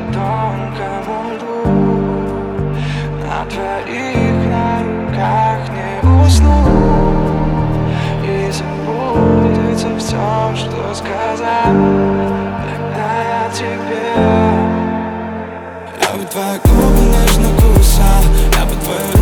тонкому льду. На твоих на руках не усну и забудется все, что сказал тогда я тебе. Я бы твои губы нежно кусал, я бы твою